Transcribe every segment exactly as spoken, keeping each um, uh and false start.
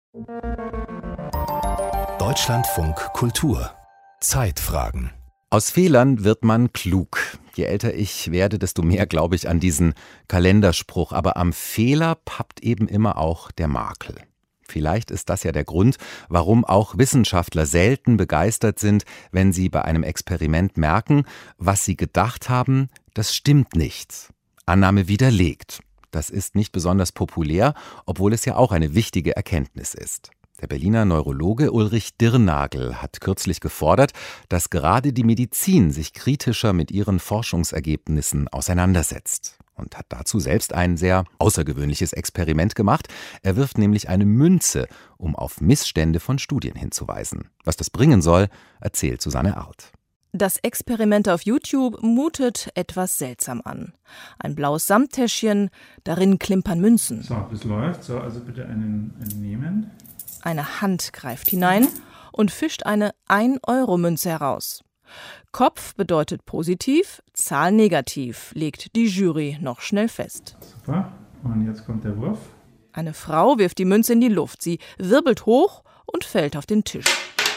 Deutschlandfunk Kultur. Zeitfragen. Aus Fehlern wird man klug. Je älter ich werde, desto mehr glaube ich an diesen Kalenderspruch. Aber am Fehler pappt eben immer auch der Makel. Vielleicht ist das ja der Grund, warum auch Wissenschaftler selten begeistert sind, wenn sie bei einem Experiment merken, was sie gedacht haben, das stimmt nicht. Annahme widerlegt. Das ist nicht besonders populär, obwohl es ja auch eine wichtige Erkenntnis ist. Der Berliner Neurologe Ulrich Dirnagel hat kürzlich gefordert, dass gerade die Medizin sich kritischer mit ihren Forschungsergebnissen auseinandersetzt. Und hat dazu selbst ein sehr außergewöhnliches Experiment gemacht. Er wirft nämlich eine Münze, um auf Missstände von Studien hinzuweisen. Was das bringen soll, erzählt Susanne Arlt. Das Experiment auf YouTube mutet etwas seltsam an. Ein blaues Samttäschchen, darin klimpern Münzen. So, das läuft. So, also bitte einen, einen nehmen. Eine Hand greift hinein und fischt eine ein-Euro-Münze heraus. Kopf bedeutet positiv, Zahl negativ, legt die Jury noch schnell fest. Super. Und jetzt kommt der Wurf. Eine Frau wirft die Münze in die Luft. Sie wirbelt hoch und fällt auf den Tisch.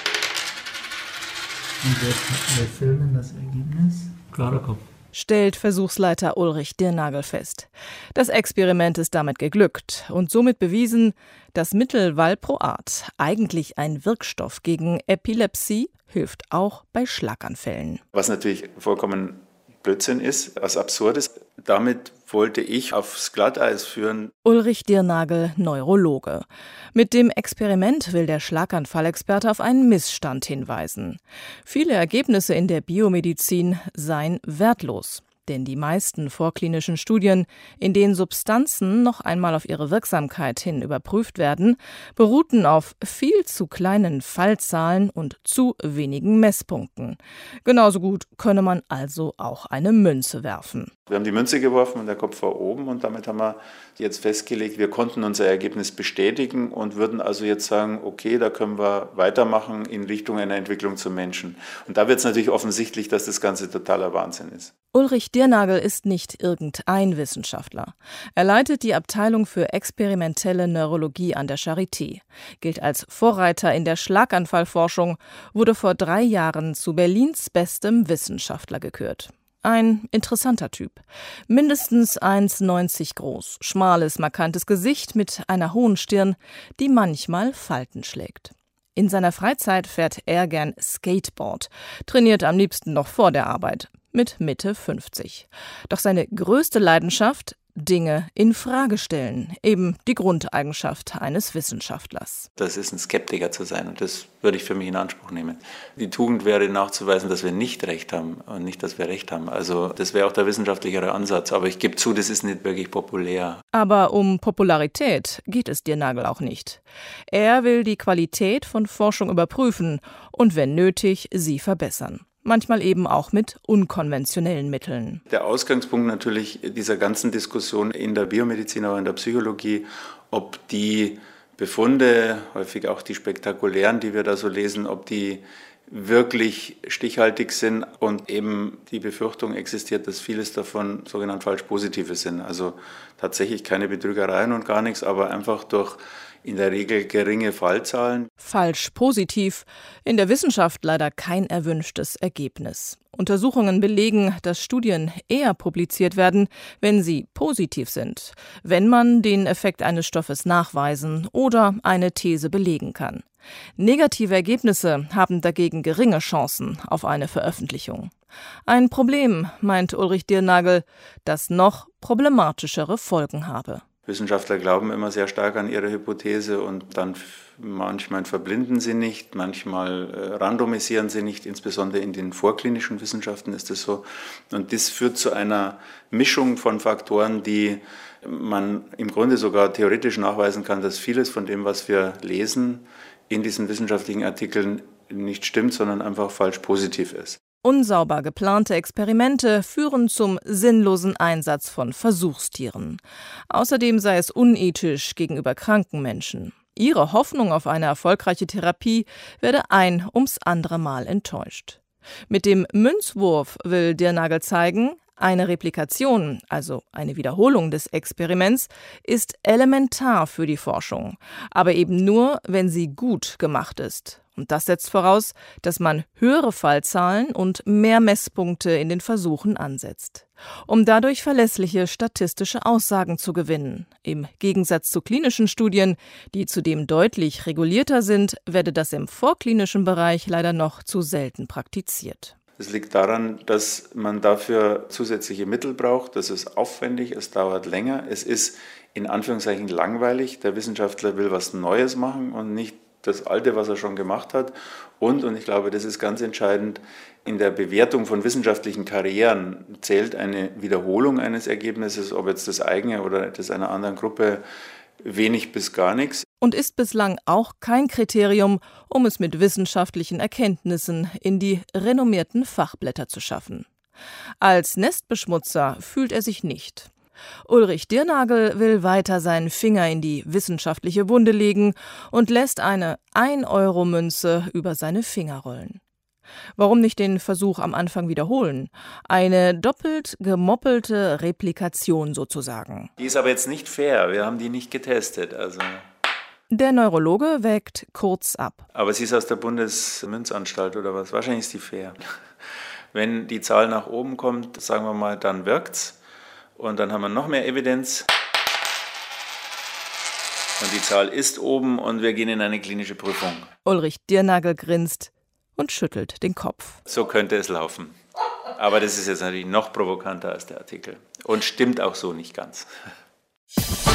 Und wir, wir filmen das Ergebnis. Klarer Kopf. Stellt Versuchsleiter Ulrich Dirnagel fest. Das Experiment ist damit geglückt und somit bewiesen, das Mittel Valproat, eigentlich ein Wirkstoff gegen Epilepsie, hilft auch bei Schlaganfällen. Was natürlich vollkommen Blödsinn ist, was absurd ist. Damit wollte ich aufs Glatteis führen. Ulrich Dirnagel, Neurologe. Mit dem Experiment will der Schlaganfallexperte auf einen Missstand hinweisen. Viele Ergebnisse in der Biomedizin seien wertlos. Denn die meisten vorklinischen Studien, in denen Substanzen noch einmal auf ihre Wirksamkeit hin überprüft werden, beruhten auf viel zu kleinen Fallzahlen und zu wenigen Messpunkten. Genauso gut könne man also auch eine Münze werfen. Wir haben die Münze geworfen und der Kopf war oben und damit haben wir jetzt festgelegt, wir konnten unser Ergebnis bestätigen und würden also jetzt sagen, okay, da können wir weitermachen in Richtung einer Entwicklung zum Menschen. Und da wird es natürlich offensichtlich, dass das Ganze totaler Wahnsinn ist. Ulrich Dirnagel ist nicht irgendein Wissenschaftler. Er leitet die Abteilung für experimentelle Neurologie an der Charité, gilt als Vorreiter in der Schlaganfallforschung, wurde vor drei Jahren zu Berlins bestem Wissenschaftler gekürt. Ein interessanter Typ. Mindestens eins Komma neunzig groß, schmales, markantes Gesicht mit einer hohen Stirn, die manchmal Falten schlägt. In seiner Freizeit fährt er gern Skateboard, trainiert am liebsten noch vor der Arbeit, mit Mitte fünfzig. Doch seine größte Leidenschaft: Dinge in Frage stellen, eben die Grundeigenschaft eines Wissenschaftlers. Das ist ein Skeptiker zu sein und das würde ich für mich in Anspruch nehmen. Die Tugend wäre nachzuweisen, dass wir nicht recht haben und nicht, dass wir recht haben. Also das wäre auch der wissenschaftlichere Ansatz, aber ich gebe zu, das ist nicht wirklich populär. Aber um Popularität geht es Dirnagel auch nicht. Er will die Qualität von Forschung überprüfen und wenn nötig, sie verbessern. Manchmal eben auch mit unkonventionellen Mitteln. Der Ausgangspunkt natürlich dieser ganzen Diskussion in der Biomedizin, aber in der Psychologie, ob die Befunde, häufig auch die spektakulären, die wir da so lesen, ob die wirklich stichhaltig sind und eben die Befürchtung existiert, dass vieles davon sogenannt falsch positive sind. Also tatsächlich keine Betrügereien und gar nichts, aber einfach durch in der Regel geringe Fallzahlen. Falsch positiv, in der Wissenschaft leider kein erwünschtes Ergebnis. Untersuchungen belegen, dass Studien eher publiziert werden, wenn sie positiv sind, wenn man den Effekt eines Stoffes nachweisen oder eine These belegen kann. Negative Ergebnisse haben dagegen geringe Chancen auf eine Veröffentlichung. Ein Problem, meint Ulrich Dirnagel, das noch problematischere Folgen habe. Wissenschaftler glauben immer sehr stark an ihre Hypothese und dann manchmal verblinden sie nicht, manchmal äh, randomisieren sie nicht, insbesondere in den vorklinischen Wissenschaften ist es so. Und das führt zu einer Mischung von Faktoren, die man im Grunde sogar theoretisch nachweisen kann, dass vieles von dem, was wir lesen in diesen wissenschaftlichen Artikeln, nicht stimmt, sondern einfach falsch positiv ist. Unsauber geplante Experimente führen zum sinnlosen Einsatz von Versuchstieren. Außerdem sei es unethisch gegenüber kranken Menschen. Ihre Hoffnung auf eine erfolgreiche Therapie werde ein ums andere Mal enttäuscht. Mit dem Münzwurf will Dirnagel zeigen, eine Replikation, also eine Wiederholung des Experiments, ist elementar für die Forschung, aber eben nur, wenn sie gut gemacht ist. Und das setzt voraus, dass man höhere Fallzahlen und mehr Messpunkte in den Versuchen ansetzt, um dadurch verlässliche statistische Aussagen zu gewinnen. Im Gegensatz zu klinischen Studien, die zudem deutlich regulierter sind, werde das im vorklinischen Bereich leider noch zu selten praktiziert. Es liegt daran, dass man dafür zusätzliche Mittel braucht. Das ist aufwendig, es dauert länger, es ist in Anführungszeichen langweilig. Der Wissenschaftler will was Neues machen und nicht das Alte, was er schon gemacht hat. Und, und ich glaube, das ist ganz entscheidend, in der Bewertung von wissenschaftlichen Karrieren zählt eine Wiederholung eines Ergebnisses, ob jetzt das eigene oder das einer anderen Gruppe, wenig bis gar nichts. Und ist bislang auch kein Kriterium, um es mit wissenschaftlichen Erkenntnissen in die renommierten Fachblätter zu schaffen. Als Nestbeschmutzer fühlt er sich nicht. Ulrich Dirnagel will weiter seinen Finger in die wissenschaftliche Wunde legen und lässt eine ein-Euro-Münze über seine Finger rollen. Warum nicht den Versuch am Anfang wiederholen? Eine doppelt gemoppelte Replikation sozusagen. Die ist aber jetzt nicht fair, wir haben die nicht getestet. Also. Der Neurologe wägt kurz ab. Aber sie ist aus der Bundesmünzanstalt oder was? Wahrscheinlich ist die fair. Wenn die Zahl nach oben kommt, sagen wir mal, dann wirkt's. Und dann haben wir noch mehr Evidenz. Und die Zahl ist oben und wir gehen in eine klinische Prüfung. Ulrich Dirnagel grinst und schüttelt den Kopf. So könnte es laufen. Aber das ist jetzt natürlich noch provokanter als der Artikel. Und stimmt auch so nicht ganz.